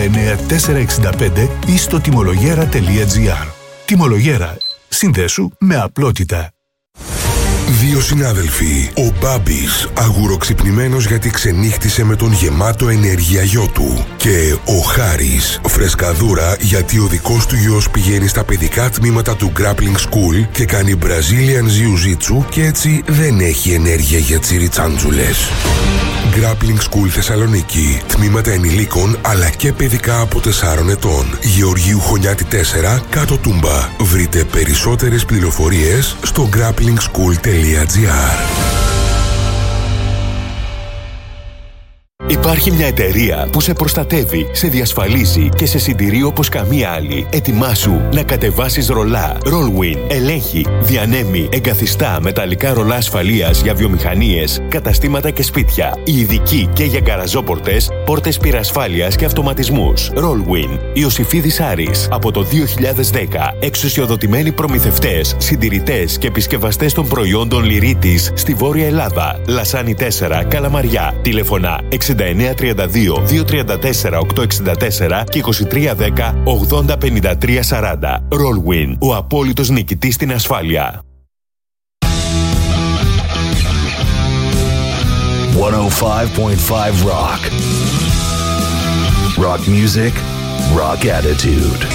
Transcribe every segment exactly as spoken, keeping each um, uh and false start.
εννιά τετρακόσια εξήντα πέντε ή στο τιμολογέρα τελεία τζι άρ. Τιμολογέρα. Συνδέσου με απλότητα. Δύο συνάδελφοι, ο Μπάμπης, αγουροξυπνημένος γιατί ξενύχτησε με τον γεμάτο ενέργεια γιο του, και ο Χάρης, φρεσκαδούρα γιατί ο δικός του γιος πηγαίνει στα παιδικά τμήματα του Grappling School και κάνει Brazilian Jiu-Jitsu και έτσι δεν έχει ενέργεια για τσιριτσάντζουλες. Grappling School Θεσσαλονίκη. Τμήματα ενηλίκων αλλά και παιδικά από τεσσάρων ετών. Γεωργίου Χωνιάτη τέσσερα, κάτω Τούμπα. Βρείτε περισσότερες πληροφορίες στο grappling school τελεία τζι άρ. Υπάρχει μια εταιρεία που σε προστατεύει, σε διασφαλίζει και σε συντηρεί όπως καμία άλλη. Ετοιμάσου να κατεβάσεις ρολά. Rollwin ελέγχει, διανέμει, εγκαθιστά μεταλλικά ρολά ασφαλείας για βιομηχανίες, καταστήματα και σπίτια. Ειδικοί και για γκαραζόπορτες, πόρτες πυρασφάλειας και αυτοματισμούς. Rollwin. Ιωσήφιδης Άρης. Από το δύο χιλιάδες δέκα. Εξουσιοδοτημένοι προμηθευτές, συντηρητές και επισκευαστές των προϊόντων Λυρίτης στη Βόρεια Ελλάδα. Λασάνι τέσσερα, Καλαμαριά. Τηλεφωνά εξήντα εννιά τριάντα δύο διακόσια τριάντα τέσσερα οκτακόσια εξήντα τέσσερα και είκοσι τρία δέκα ογδόντα πενήντα τρία σαράντα. Rollwin, ο απόλυτος νικητής στην ασφάλεια. εκατόν πέντε κόμμα πέντε Rock. Rock music, rock attitude.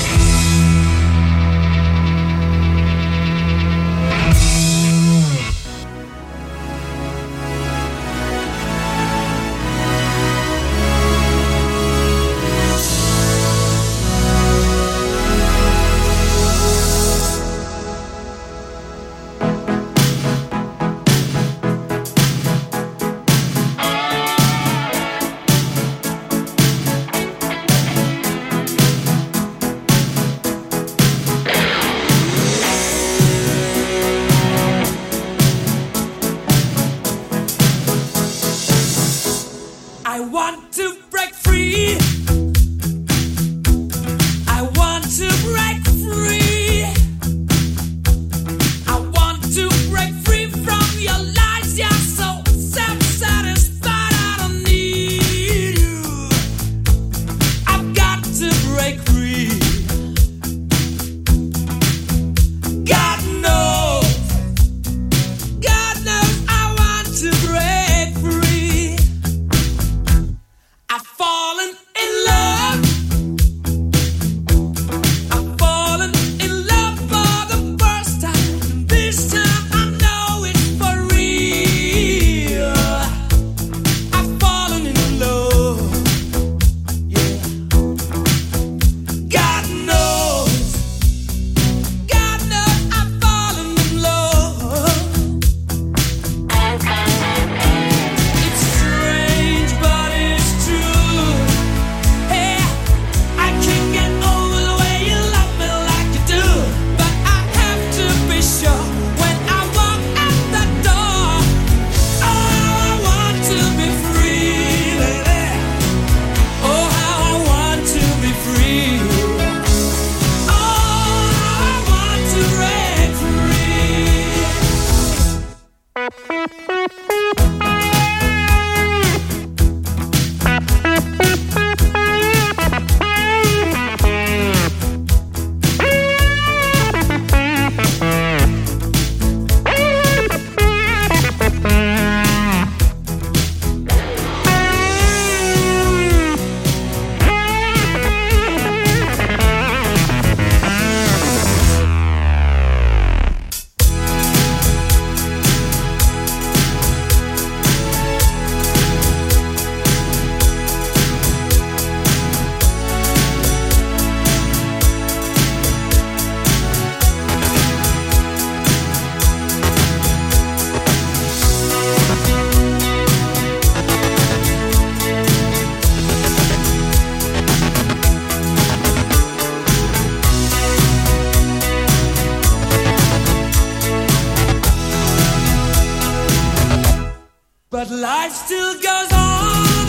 But life still goes on.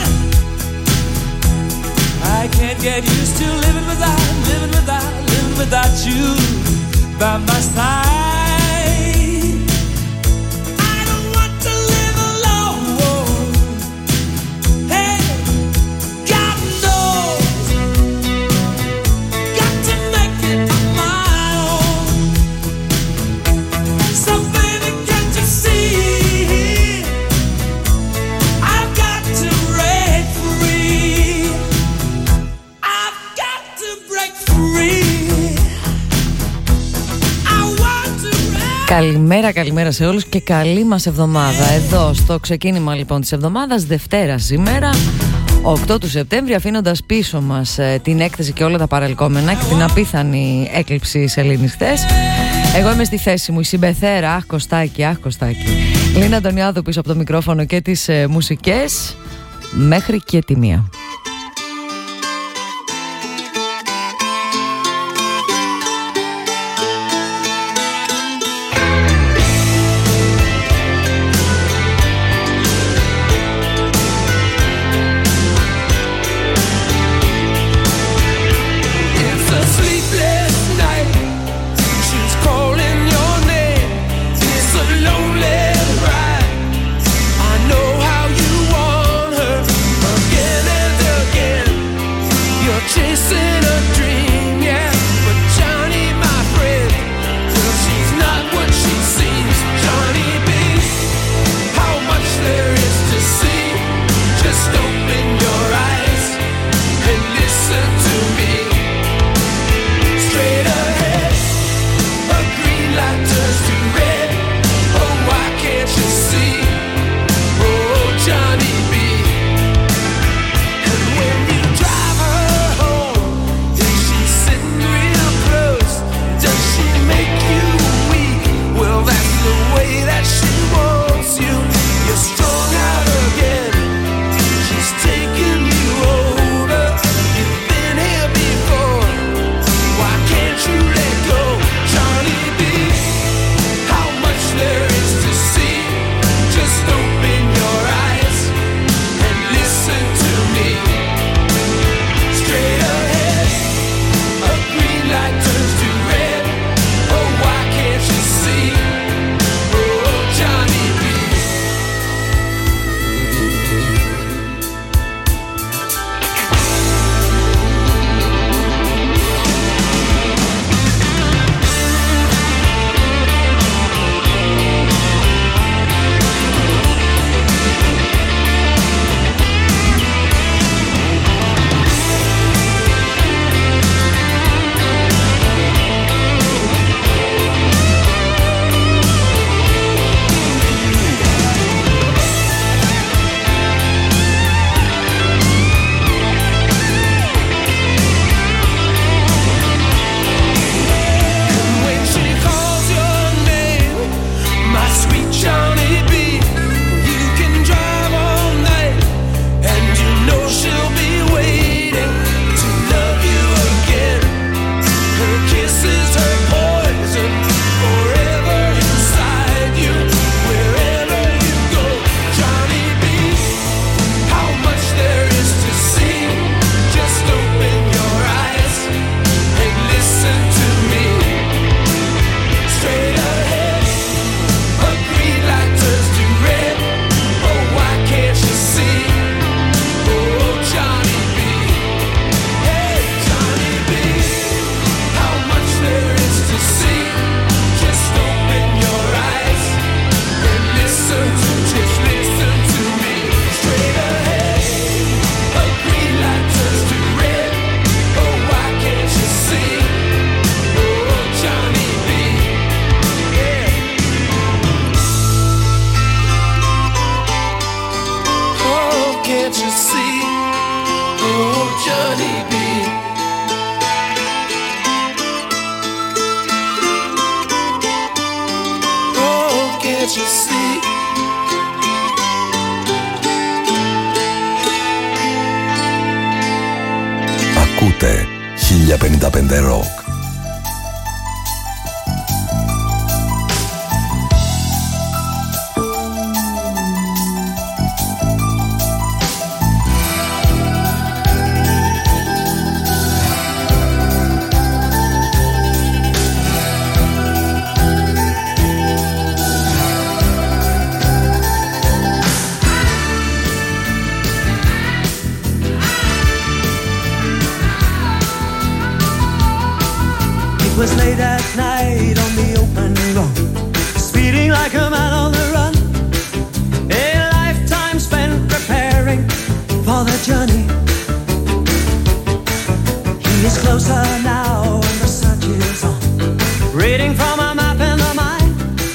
I can't get used to living without, living without, living without you by my side. I don't want to live alone. Hey, God knows Καλημέρα, καλημέρα σε όλους και καλή μας εβδομάδα. Εδώ στο ξεκίνημα λοιπόν της εβδομάδας, Δευτέρα σήμερα, οκτώ του Σεπτέμβρη, αφήνοντας πίσω μας ε, την έκθεση και όλα τα παρελκόμενα και την απίθανη έκλειψη σελήνης χθες. Εγώ είμαι στη θέση μου, η συμπεθέρα, αχ Κωστάκη, αχ Κωστάκη. Λίνα Αντωνιάδου πίσω από το μικρόφωνο και τις ε, μουσικές, μέχρι και τη μία. Ακούτε χίλια πενήντα πέντε Rock. It was late at night on the open road, speeding like a man on the run. A lifetime spent preparing for the journey. He is closer now and the search is on, reading from a map in the mind.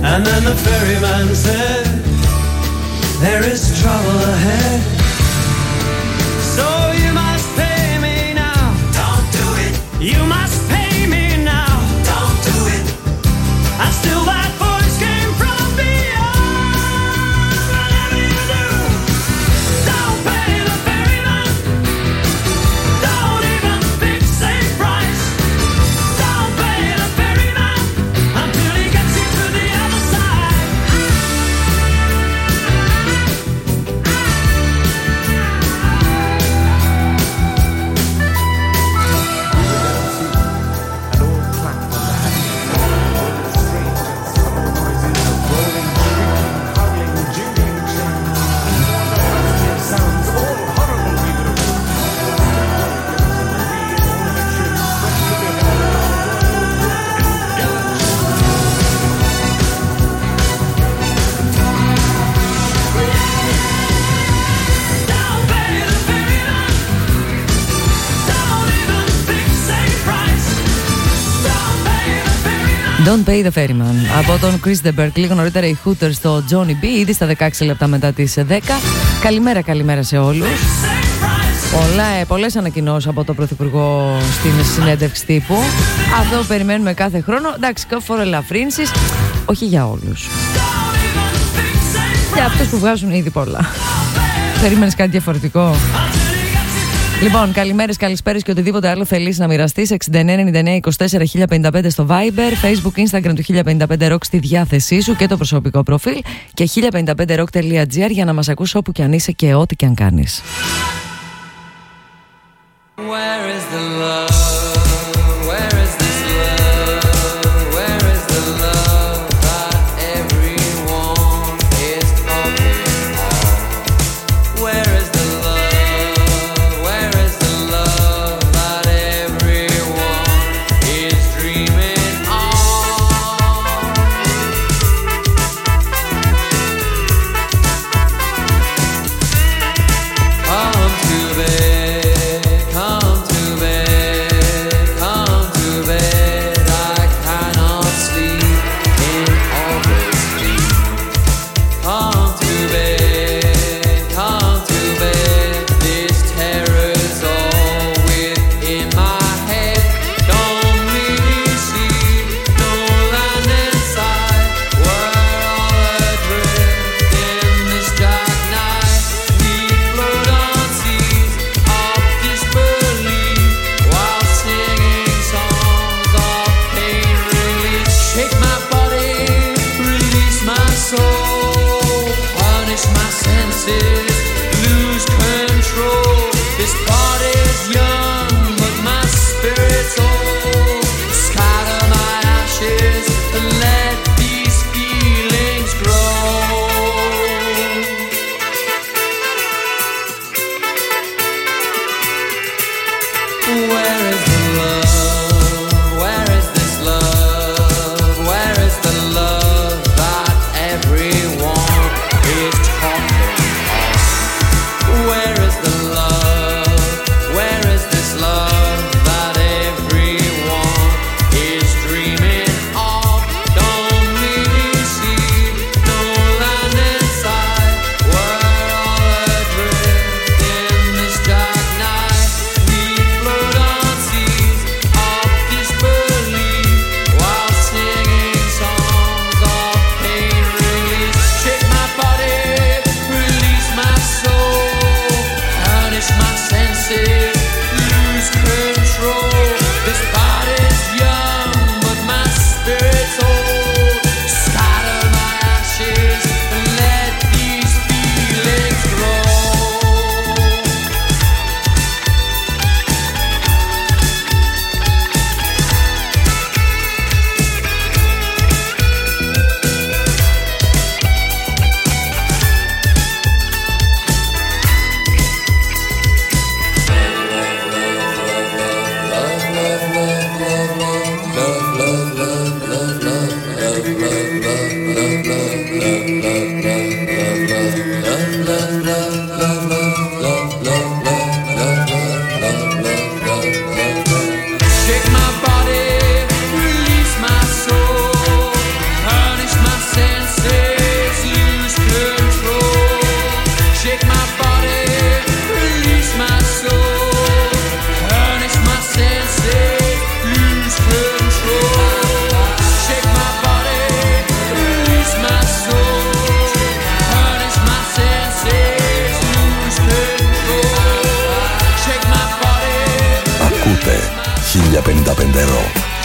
And then the ferryman said, there is trouble ahead. So you must pay me now. Don't do it. You must pay me now. Don't do it. And still that voice came from beyond. Whatever you do, don't pay the ferryman. Don't even fix a price. Don't pay the ferryman until he gets you to the other side. Don't pay the ferryman από τον Chris de Burgh. Λίγο νωρίτερα οι Hooters στο Johnny B, ήδη στα δεκαέξι λεπτά μετά τις δέκα. Καλημέρα, καλημέρα σε όλους. Πολλά, πολλές ανακοινώσεις από τον Πρωθυπουργό στην συνέντευξη τύπου. Αυτό που περιμένουμε κάθε χρόνο. Εντάξει, φοροελαφρύνσεις, όχι για όλους. Για αυτούς που βγάζουν ήδη πολλά. Περίμενες κάτι διαφορετικό? Λοιπόν, καλημέρες, καλησπέρες και οτιδήποτε άλλο θέλεις να μοιραστείς. εξήντα εννέα ενενήντα εννέα είκοσι τέσσερα χίλια πενήντα πέντε στο Viber, Facebook, Instagram του χίλια πενήντα πέντε Rock στη διάθεσή σου και το προσωπικό προφίλ και χίλια πενήντα πέντε rock τελεία gr για να μας ακούς όπου κι αν είσαι και ό,τι κι αν κάνεις. Where is the love? Where is this love? Where is the love that everyone is talking of? Where is the love? Where is the love that everyone is dreaming of? Come to bed. Come to bed. καλύτερο.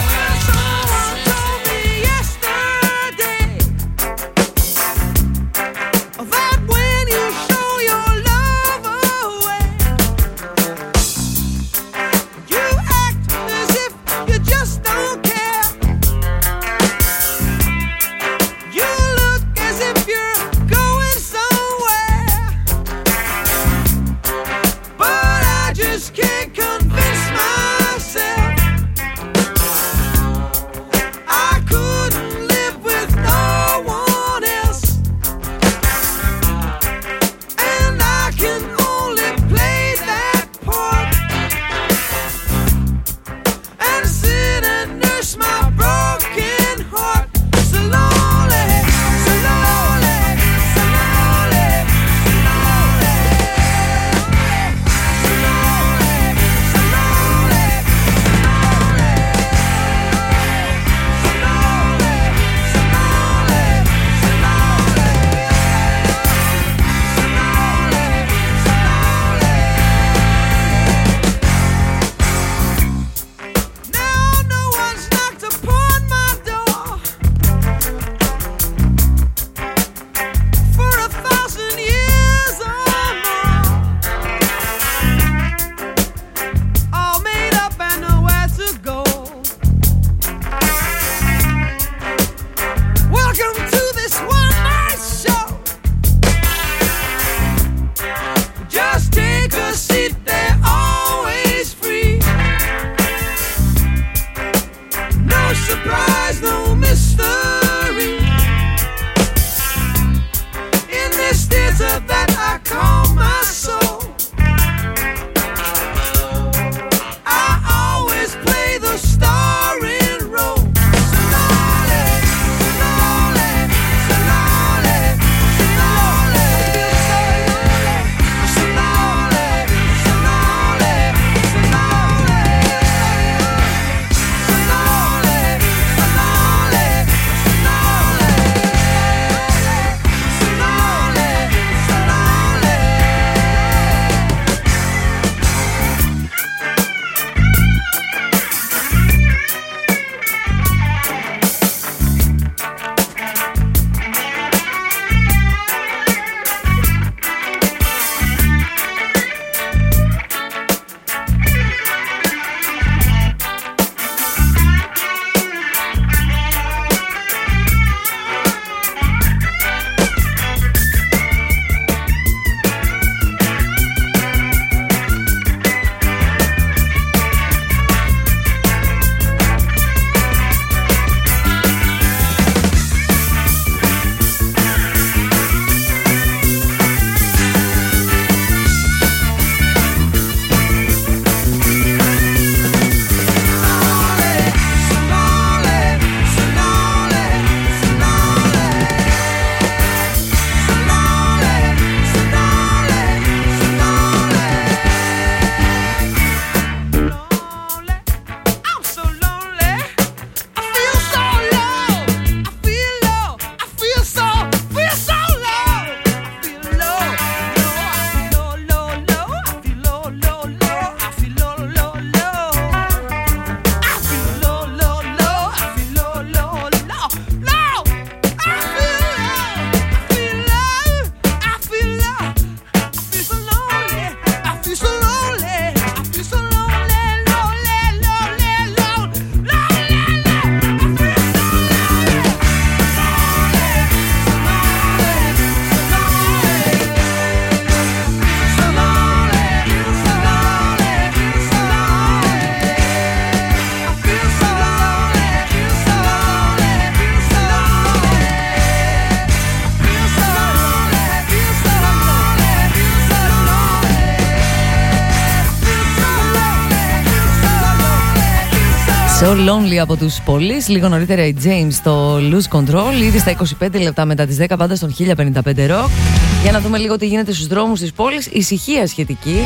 So Lonely από τους Police. Λίγο νωρίτερα η James στο Lose Control. Ήδη στα είκοσι πέντε λεπτά μετά τις δέκα, πάντα στον χίλια πενήντα πέντε Rock. Για να δούμε λίγο τι γίνεται στους δρόμους της πόλης. Ησυχία σχετική.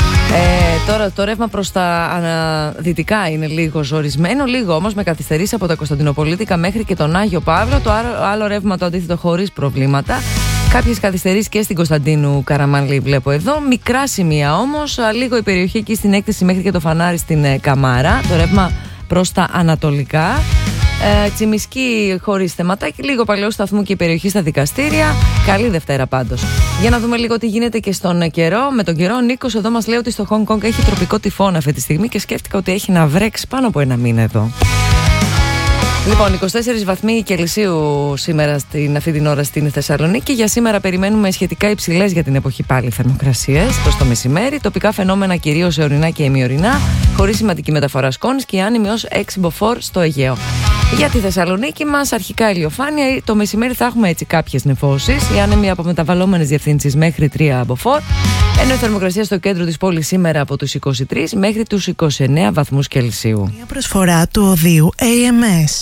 Ε, τώρα το ρεύμα προς τα αναδυτικά είναι λίγο ζορισμένο. Λίγο όμως με καθυστερήσεις από τα Κωνσταντινοπολίτικα μέχρι και τον Άγιο Παύλο. Το άλλο, άλλο ρεύμα το αντίθετο χωρίς προβλήματα. Κάποιες καθυστερήσεις και στην Κωνσταντίνου Καραμανλή βλέπω εδώ. Μικρά σημεία όμως. Λίγο η περιοχή εκεί στην έκθεση μέχρι και το φανάρι στην ε, Καμάρα. Το ρεύμα προς τα ανατολικά. Ε, Τσιμισκή χωρίς θεματάκι, λίγο παλαιό σταθμού και η περιοχή στα δικαστήρια. Καλή Δευτέρα πάντως. Για να δούμε λίγο τι γίνεται και στον καιρό. Με τον καιρό, ο Νίκος εδώ μας λέει ότι στο Hong Kong έχει τροπικό τυφώνα αυτή τη στιγμή και σκέφτηκα ότι έχει να βρέξει πάνω από ένα μήνα εδώ. Λοιπόν, είκοσι τέσσερις βαθμοί Κελσίου σήμερα στην, αυτή την ώρα στην Θεσσαλονίκη. Για σήμερα περιμένουμε σχετικά υψηλές για την εποχή πάλι θερμοκρασίες προς το μεσημέρι. Τοπικά φαινόμενα κυρίως ορεινά και ημιορεινά, χωρίς σημαντική μεταφορά σκόνης και άνεμοι ως έξι μποφόρ στο Αιγαίο. Για τη Θεσσαλονίκη μας, αρχικά ηλιοφάνεια. Το μεσημέρι θα έχουμε έτσι κάποιες νεφώσεις. Οι άνεμοι από μεταβαλλόμενες διευθύνσεις μέχρι τρία μποφόρ. Ενώ η θερμοκρασία στο κέντρο της πόλης σήμερα από τους είκοσι τρεις μέχρι τους είκοσι εννέα βαθμούς Κελσίου. Μια προσφορά του οδείου έι εμ ες.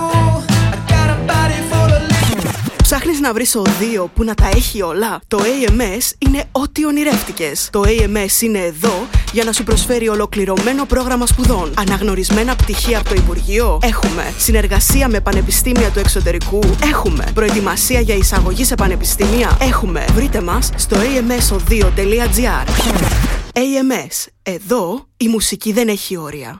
Ψάχνεις να βρεις οδείο που να τα έχει όλα? Το έι εμ ες είναι ό,τι ονειρεύτηκες. Το έι εμ ες είναι εδώ για να σου προσφέρει ολοκληρωμένο πρόγραμμα σπουδών. Αναγνωρισμένα πτυχία από το Υπουργείο? Έχουμε. Συνεργασία με πανεπιστήμια του εξωτερικού? Έχουμε. Προετοιμασία για εισαγωγή σε πανεπιστήμια? Έχουμε. Βρείτε μας στο έι εμ ες οδείο τελεία τζι άρ. έι εμ ες. Εδώ η μουσική δεν έχει όρια.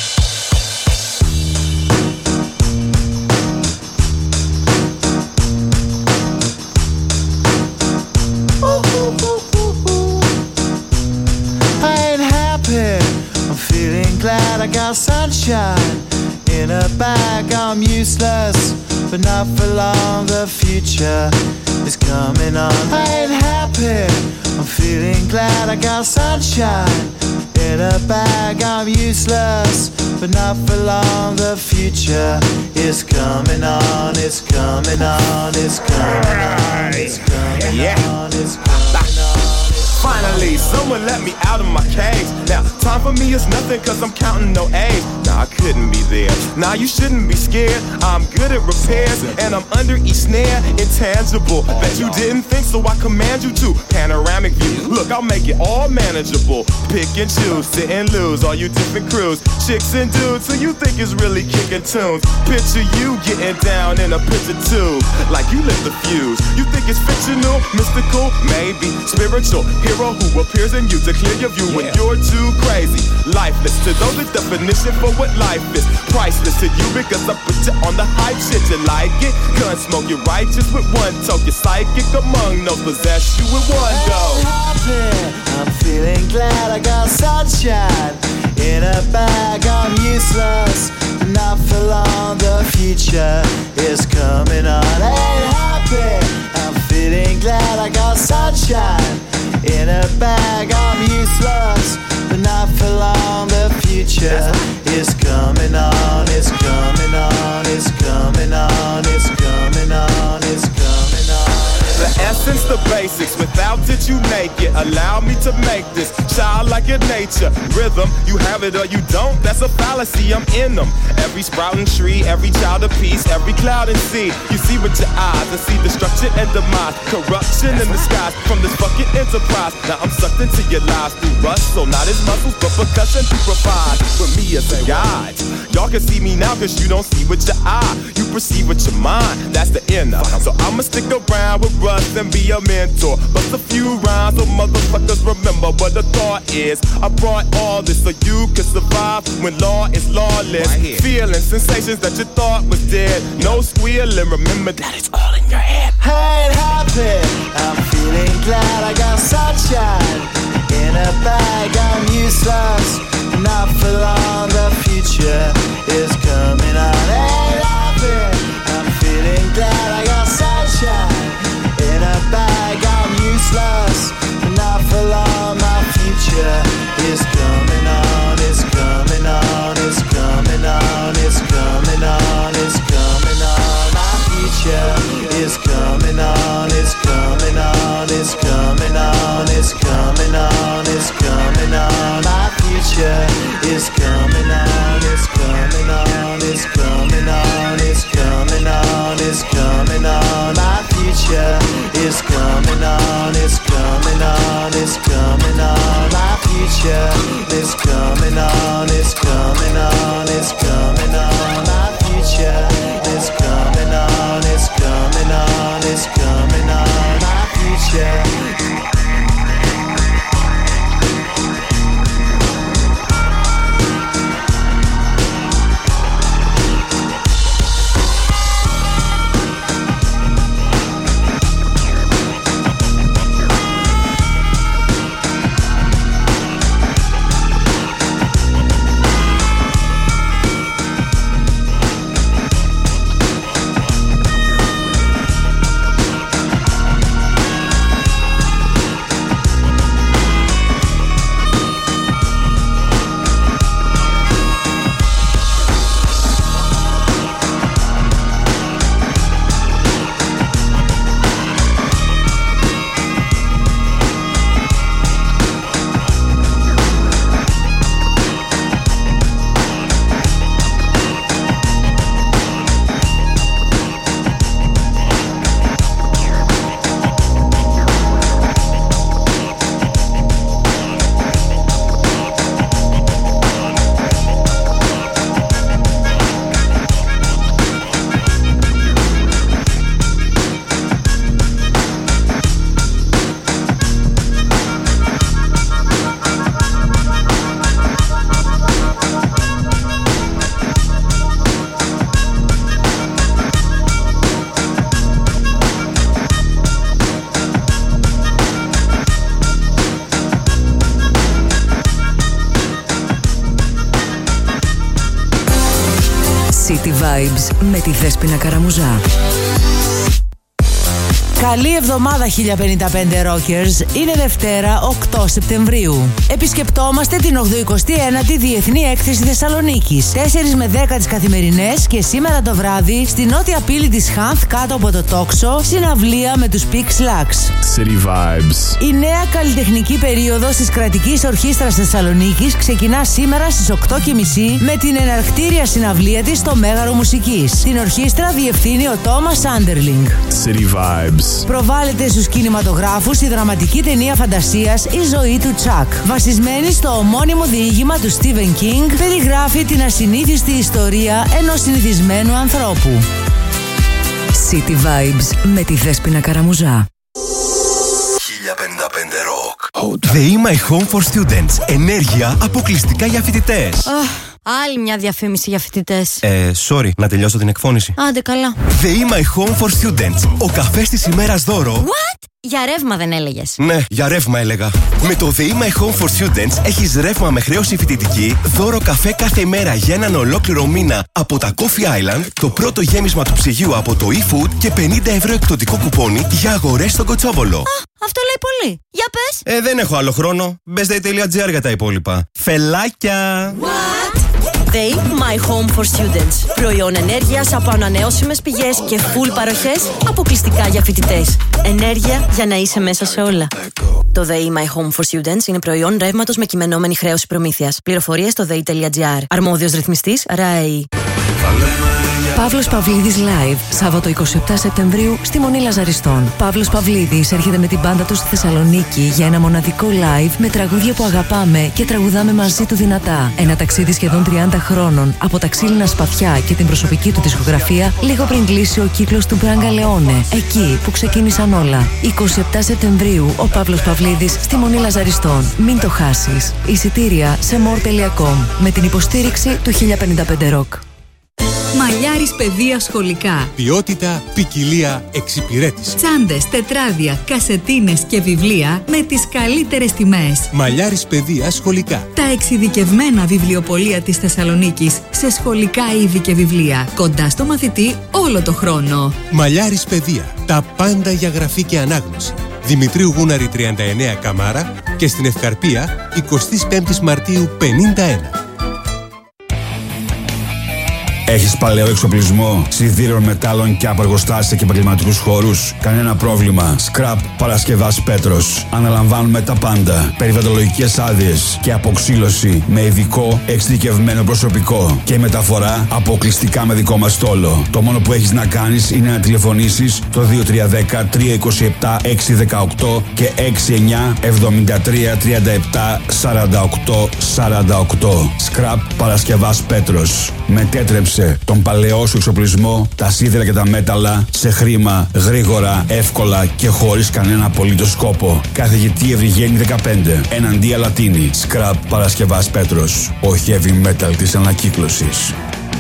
I'm feeling glad I got sunshine in a bag. I'm useless, but not for long. The future is coming on. I ain't happy. I'm feeling glad I got sunshine in a bag. I'm useless, but not for long. The future is coming on. It's coming on. It's coming on. It's coming on. It's coming on. Finally, someone let me out of my cage. Now, time for me is nothing cause I'm counting no A's. Nah, I couldn't be there. Nah, you shouldn't be scared. I'm good at repairs and I'm under each snare. Intangible. Bet you didn't think, so I command you to. Panoramic view. Look, I'll make it all manageable. Pick and choose, sit and lose. All you different crews, chicks and dudes who you think is really kicking tunes. Picture you getting down in a picture tube, like you lit the fuse. You think it's fictional, mystical, maybe spiritual. Hero who appears in you to clear your view when you're too crazy. Lifeless to those, the definition for what life is. Priceless to you because I put you on the hype shit. You like it? Gun smoke, you're righteous with one toe. You're psychic among no possess you with one go. I'm feeling glad I got sunshine in a bag. I'm useless, not for long. The future is coming on. Ain't happy. I'm feeling glad I got sunshine in a bag. I'm useless, but not for long. The future is coming on. It's coming on. It's coming on. It's coming on. It's coming on. The essence, the basics, without it you make it. Allow me to make this child like your nature. Rhythm, you have it or you don't, that's a fallacy, I'm in them. Every sprouting tree, every child of peace, every cloud and sea. You see with your eyes and see destruction and demise. Corruption in the skies from this fucking enterprise. Now I'm sucked into your lives through rust, so not as muscles, but percussion to provide with me as a guide. Y'all can see me now cause you don't see with your eye. You perceive with your mind, that's the inner. So I'ma stick around with Russ and be a mentor. Bust a few rhymes so motherfuckers remember what the thought is. I brought all this so you can survive when law is lawless. Right. Feeling sensations that you thought was dead. No squealing, remember that it's all in your head. I ain't happy. I'm feeling glad I got sunshine in a bag. I'm useless, not for long. The future is coming on. Ain't happy. I'm feeling glad I got sunshine in a bag. I'm useless, not for long. My future is coming on. It's coming on. It's coming on. It's coming on. It's coming on. My future is coming on. It's coming on. It's coming on. It's coming on. It's coming on. My future is coming on. It's coming on. It's coming on. It's coming on. It's coming on. My future is coming on. It's coming on. It's coming on. My future is coming on. It's coming on. It's coming on. My future is coming on. It's coming on. It's coming Vibes με τη Δέσποινα Καραμουζά. Καλή εβδομάδα χίλια πενήντα πέντε Rockers. Είναι Δευτέρα οκτώ Σεπτεμβρίου. Επισκεπτόμαστε την ογδοηκοστή ένατη Διεθνή Έκθεση Θεσσαλονίκης. τέσσερα με δέκα τις καθημερινές και σήμερα το βράδυ στη νότια πύλη της Χάνθ κάτω από το Τόξο, συναυλία με τους Pix Lux. City Vibes. Η νέα καλλιτεχνική περίοδος της Κρατικής Ορχήστρας Θεσσαλονίκης ξεκινά σήμερα στις οκτώ και μισή με την εναρκτήρια συναυλία της στο Μέγαρο Μουσικής. Την ορχήστρα διευθύνει ο Τόμας Άντερλινγκ. City Vibes. Προβάλλεται στους κινηματογράφους η δραματική ταινία φαντασίας «Η ζωή του Τσακ». Βασισμένη στο ομώνυμο διήγημα του Στίβεν Κίνγκ, περιγράφει την ασυνήθιστη ιστορία ενός συνηθισμένου ανθρώπου. City Vibes με τη Δέσποινα Καραμουζά. χίλια πενήντα πέντε Rock. ΔΕΗ My Home for Students. Ενέργεια αποκλειστικά για φοιτητές. Oh, άλλη μια διαφήμιση για φοιτητές. Ε, sorry, να τελειώσω την εκφώνηση. Άντε καλά. ΔΕΗ My Home for Students. Ο καφές της ημέρας δώρο. What? Για ρεύμα δεν έλεγες? Ναι, για ρεύμα έλεγα. Με το ΔΕΗ My Home for Students έχεις ρεύμα με χρέωση φοιτητική, δώρο καφέ κάθε μέρα για έναν ολόκληρο μήνα από τα Coffee Island, το πρώτο γέμισμα του ψυγείου από το eFood και πενήντα ευρώ εκπτωτικό κουπόνι για αγορές στον Κοτσόβολο. Α, αυτό λέει πολύ. Για πες. Ε, δεν έχω άλλο χρόνο. bestday.gr για τα υπόλοιπα. Φελάκια! What? ΔΕΗ My Home for Students. Προϊόν ενέργειας από ανανεώσιμες πηγές και full παροχές αποκλειστικά για φοιτητές. Ενέργεια για να είσαι μέσα σε όλα. Το ΔΕΗ My Home for Students είναι προϊόν ρεύματος με κειμενόμενη χρέωση προμήθειας. Πληροφορίες στο δei.gr. Αρμόδιος ρυθμιστής ΡΑΕΗ. Παύλος Παυλίδης Live, Σάββατο εικοστή εβδόμη Σεπτεμβρίου στη Μονή Λαζαριστών. Παύλος Παυλίδης έρχεται με την μπάντα του στη Θεσσαλονίκη για ένα μοναδικό live με τραγούδια που αγαπάμε και τραγουδάμε μαζί του δυνατά. Ένα ταξίδι σχεδόν τριάντα χρόνων από τα ξύλινα σπαθιά και την προσωπική του δισκογραφία λίγο πριν κλείσει ο κύκλος του Μπράγκα Λεόνε. Εκεί που ξεκίνησαν όλα. εικοστή εβδόμη Σεπτεμβρίου ο Παύλος Παυλίδης στη Μονή Λαζαριστών. Μην το χάσεις. Εισιτήρια σε more τελεία com με την υποστήριξη του χίλια πενήντα πέντε Rock. Μαλλιάρης παιδεία σχολικά. Ποιότητα, ποικιλία, εξυπηρέτηση. Τσάντες, τετράδια, κασετίνες και βιβλία με τις καλύτερες τιμές. Μαλλιάρης παιδεία σχολικά. Τα εξειδικευμένα βιβλιοπωλεία της Θεσσαλονίκης σε σχολικά είδη και βιβλία. Κοντά στο μαθητή όλο το χρόνο. Μαλλιάρης παιδεία. Τα πάντα για γραφή και ανάγνωση. Δημητρίου Γούναρη τριάντα εννέα Καμάρα και στην Ευκαρπία εικοστή πέμπτη Μαρτίου πενήντα ένα. Έχεις παλαιό εξοπλισμό, σιδήρων, μετάλλων και από εργοστάσια και επαγγελματικούς χώρους? Κανένα πρόβλημα. Scrap Παρασκευάς Πέτρος. Αναλαμβάνουμε τα πάντα. Περιβαλλοντολογικές άδειες και αποξύλωση με ειδικό εξειδικευμένο προσωπικό. Και η μεταφορά αποκλειστικά με δικό μας στόλο. Το μόνο που έχεις να κάνεις είναι να τηλεφωνήσεις το δύο τρία ένα μηδέν τρία δύο επτά έξι ένα οκτώ και έξι εννιά εβδομήντα τρία τριάντα επτά σαράντα οκτώ σαράντα οκτώ. Scrap Παρασκευάς Πέτρος. Μετέτρεψε τον παλαιό σου εξοπλισμό, τα σίδερα και τα μέταλλα σε χρήμα, γρήγορα, εύκολα και χωρίς κανένα απολύτως σκόπο. Καθηγητή Ευρυγένη δεκαπέντε, εναντία Λατίνη. Scrap Παρασκευάς Πέτρος. Ο heavy metal της ανακύκλωσης.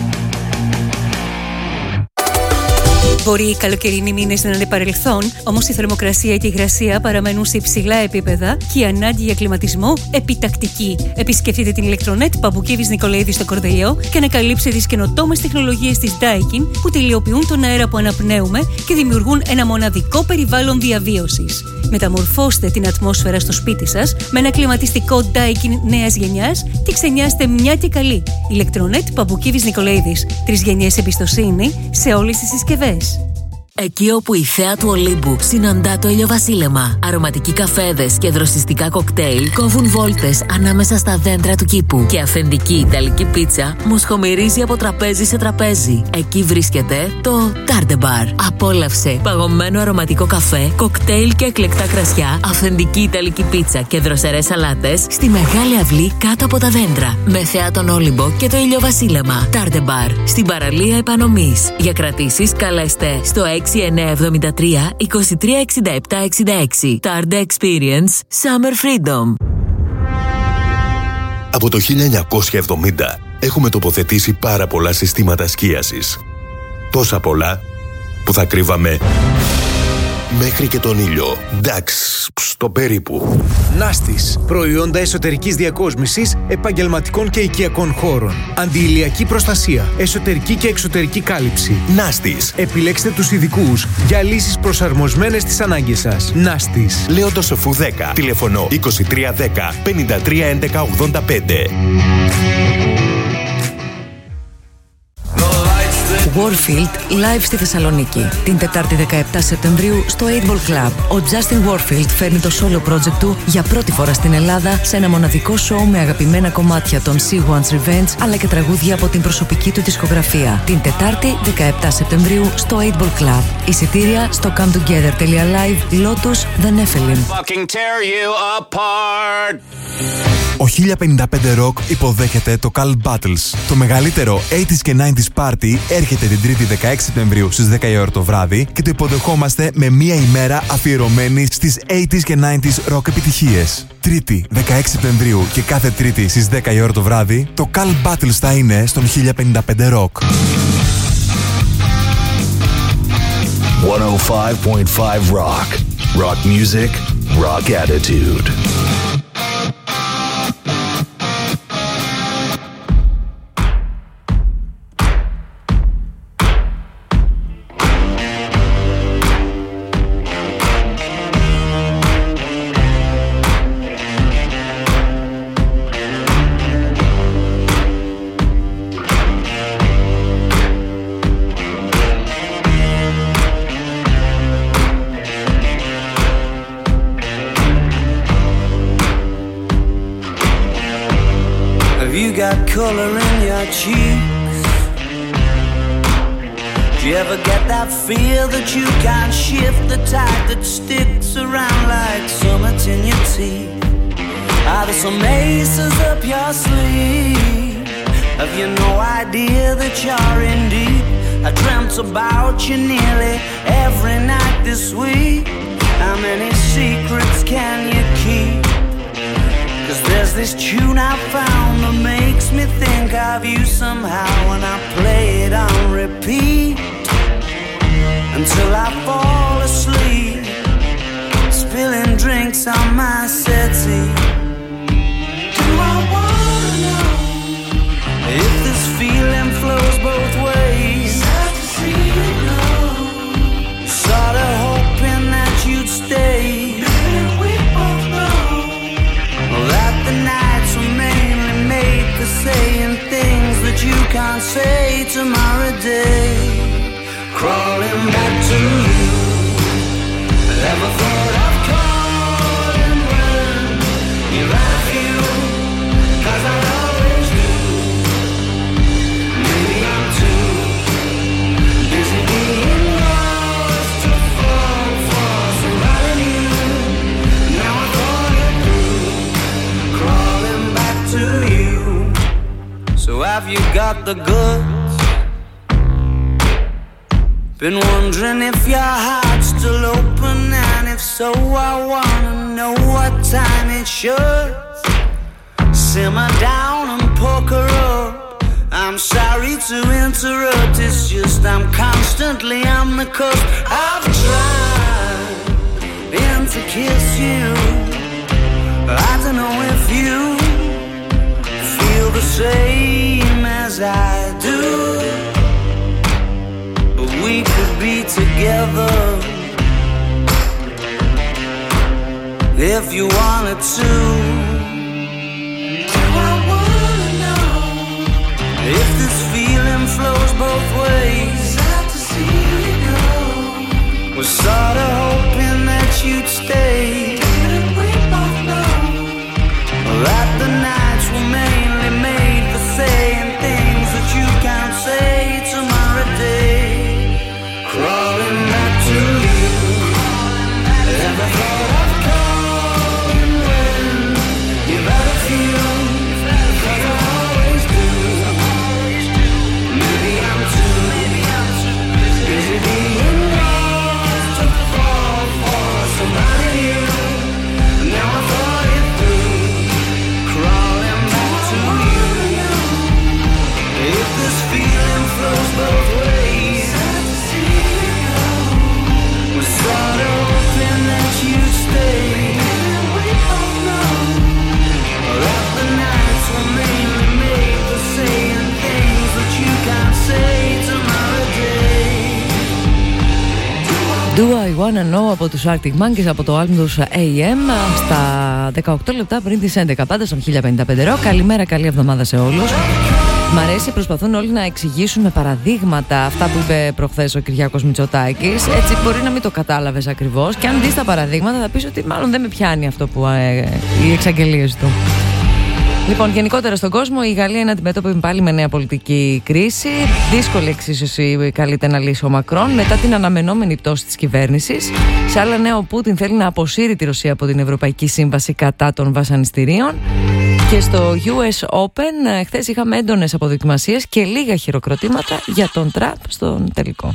Μπορεί οι καλοκαιρινοί μήνες να είναι παρελθόν, όμως η θερμοκρασία και η υγρασία παραμένουν σε υψηλά επίπεδα και η ανάγκη για κλιματισμό επιτακτική. Επισκεφτείτε την ηλεκτρονέτ Παπουκίδης Νικολαίδη στο Κορδελιό και ανακαλύψτε τις καινοτόμες τεχνολογίες της Daikin που τελειοποιούν τον αέρα που αναπνέουμε και δημιουργούν ένα μοναδικό περιβάλλον διαβίωσης. Μεταμορφώστε την ατμόσφαιρα στο σπίτι σας με ένα κλιματιστικό Daikin νέας γενιάς και ξενιάστε μια και καλή. Ηλεκτρονέτ Παπουκίδης Νικολαίδης. Τρεις γενιές εμπιστοσύνη σε όλες τις συσκευές. Εκεί όπου η θέα του Ολύμπου συναντά το ηλιοβασίλεμα, αρωματικοί καφέδες και δροσιστικά κοκτέιλ κόβουν βόλτες ανάμεσα στα δέντρα του κήπου και αυθεντική ιταλική πίτσα μοσχομυρίζει από τραπέζι σε τραπέζι. Εκεί βρίσκεται το Garden Bar. Απόλαυσε παγωμένο αρωματικό καφέ, κοκτέιλ και εκλεκτά κρασιά, αυθεντική ιταλική πίτσα και δροσερές σαλάτες στη μεγάλη αυλή κάτω από τα δέντρα. Με θέα τον Όλυμπο και το ηλιοβασίλεμα. Garden Bar στην παραλία Επανομής. Για κρατήσεις καλέστε στο έξι εννιά εβδομήντα τρία είκοσι τρία εξήντα επτά εξήντα έξι. Tarde Experience Summer Freedom. Από το χίλια εννιακόσια εβδομήντα έχουμε τοποθετήσει πάρα πολλά συστήματα σκίασης. Τόσα πολλά που θα κρύβαμε μέχρι και τον ήλιο. Εντάξει, στο περίπου. Νάστης. Προϊόντα εσωτερικής διακόσμησης, επαγγελματικών και οικιακών χώρων. Αντιηλιακή προστασία. Εσωτερική και εξωτερική κάλυψη. Νάστης. Επιλέξτε τους ειδικούς για λύσεις προσαρμοσμένες στις ανάγκες σας. Νάστης. Λέοντος Σοφού δέκα. Τηλεφωνώ είκοσι τρία δέκα πενήντα τρία έντεκα ογδόντα πέντε. Warfield live στη Θεσσαλονίκη. Την Τετάρτη δεκαεπτά Σεπτεμβρίου στο eight ball Club. Ο Justin Warfield φέρνει το solo project του για πρώτη φορά στην Ελλάδα σε ένα μοναδικό show με αγαπημένα κομμάτια των See One's Revenge αλλά και τραγούδια από την προσωπική του δισκογραφία. Την Τετάρτη δεκαεπτά Σεπτεμβρίου στο eight ball Club. Εισιτήρια στο come together dot live Lotus The Nephilim. Ο χίλια πενήντα πέντε Rock υποδέχεται το Cult Battles. Το μεγαλύτερο ογδόντα και ενενήντα party έρχεται την Τρίτη δεκαέξι Σεπτεμβρίου στις δέκα η ώρα το βράδυ και το υποδεχόμαστε με μία ημέρα αφιερωμένη στις ογδόντα και ενενήντα rock επιτυχίες. Τρίτη δεκαέξι Σεπτεμβρίου και κάθε Τρίτη στις δέκα η ώρα το βράδυ, το Cult Battles θα είναι στον χίλια πενήντα πέντε Rock. εκατόν πέντε κόμμα πέντε Rock. Rock music, rock attitude. Color in your cheeks. Do you ever get that feel that you can't shift, the tide that sticks around like summits in your teeth? Are there some aces up your sleeve? Have you no idea that you're in deep? I dreamt about you nearly every night this week. How many secrets can you keep? 'Cause there's this tune I found that makes me think of you somehow, and I play it on repeat until I fall asleep, spilling drinks on my settee. Do I wanna know if this feeling flows both ways? Sad to see you go. Sorta hoping that you'd stay. That the nights were mainly made for saying things that you can't say tomorrow day. Crawling back to you. Never thought I'd call and run. You're out you, 'cause I always do. Maybe I'm too busy being lost to fall for somebody new. Now I thought it through. Crawling back to you. So have you got the goods? Been wondering if your heart's still open, and if so, I wanna know what time it should. Simmer down and poker up. I'm sorry to interrupt, it's just I'm constantly on the cusp. I've tried been to kiss you. I don't know if you feel the same as I do, but we could be together if you wanted to. Do I wanna know if this feeling flows both ways? Sad to see you go. Was sorta hoping that you'd stay. That the nights were mainly made for saying things that you can't say tomorrow day. Crawling back to you. Never thought I'd call and when you better feel, 'cause I always do. Maybe I'm too busy being lost to fall for somebody new. Do I Wanna Know από τους Arctic Monkeys από το άλμπουμ τους έι εμ στα δεκαοκτώ λεπτά πριν τις έντεκα. Πάντα στον χίλια πενήντα πέντε Rock. Καλημέρα, καλή εβδομάδα σε όλους. Μ' αρέσει, προσπαθούν όλοι να εξηγήσουν με παραδείγματα αυτά που είπε προχθές ο Κυριάκος Μητσοτάκης. Έτσι μπορεί να μην το κατάλαβες ακριβώς. Και αν δεις τα παραδείγματα θα πεις ότι μάλλον δεν με πιάνει αυτό που ε, οι εξαγγελίες του. Λοιπόν, γενικότερα στον κόσμο η Γαλλία είναι αντιμέτωπη πάλι με νέα πολιτική κρίση. Δύσκολη εξίσωση καλείται να λύσει ο Μακρόν μετά την αναμενόμενη πτώση της κυβέρνησης. Σε άλλα νέα, ο Πούτιν θέλει να αποσύρει τη Ρωσία από την Ευρωπαϊκή Σύμβαση κατά των βασανιστήριων. Και στο γιου ες Open χθες είχαμε έντονες αποδοκιμασίες και λίγα χειροκροτήματα για τον Τραμπ στον τελικό.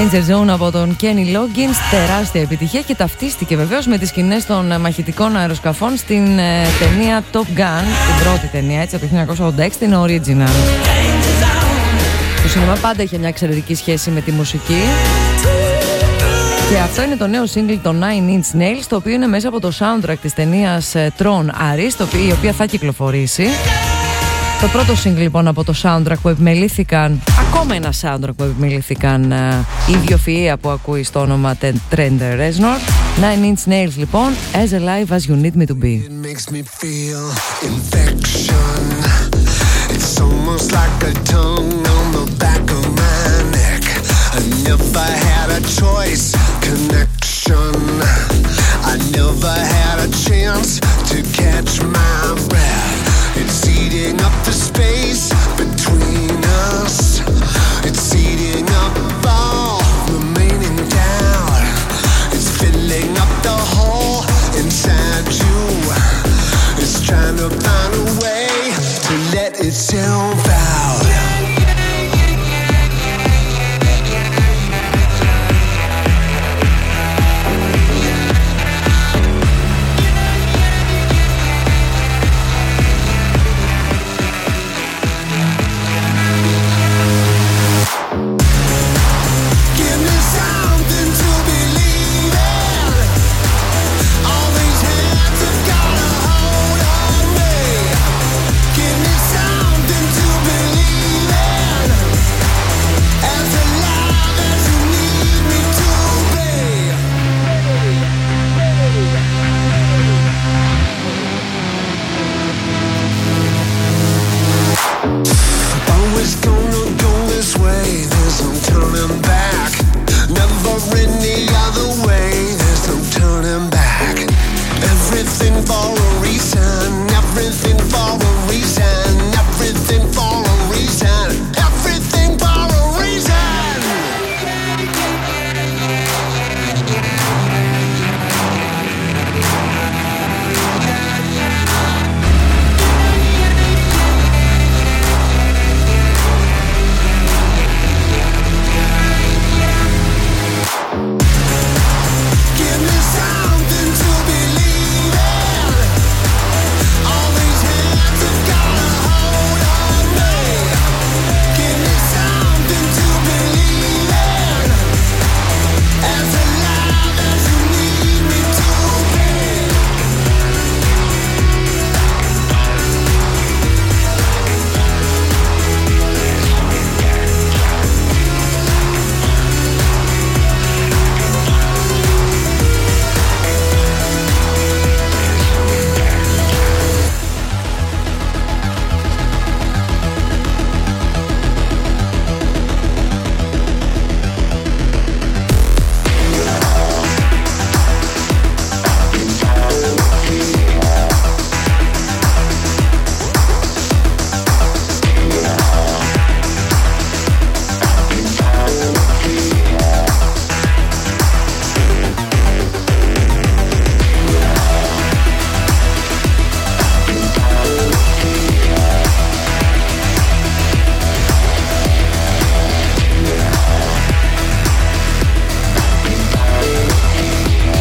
Danger Zone από τον Kenny Loggins, τεράστια επιτυχία και ταυτίστηκε βεβαίως με τις σκηνές των μαχητικών αεροσκαφών στην ε, ταινία Top Gun, την πρώτη ταινία, έτσι, από το χίλια εννιακόσια ογδόντα έξι, την original. Το σινεμά πάντα είχε μια εξαιρετική σχέση με τη μουσική. Και αυτό είναι το νέο single των Nine Inch Nails, το οποίο είναι μέσα από το soundtrack της ταινίας Tron Aris, η οποία θα κυκλοφορήσει. Το πρώτο single λοιπόν από το soundtrack που επιμελήθηκαν, ακόμα ένα soundtrack που επιμελήθηκαν uh, η ιδιοφυΐα που ακούει στο όνομα Trent Reznor. Nine Inch Nails λοιπόν, As Alive As You Need Me To Be. It makes me feel infection. It's almost like a tongue on the back of my neck. I never had a choice, connection. I never had a chance to catch my breath. It's eating up the space between us. It's eating up all remaining doubt. It's filling up the hole inside you. It's trying to find a way to let itself out.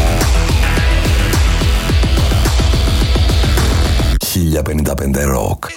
χίλια πενήντα πέντε Rock.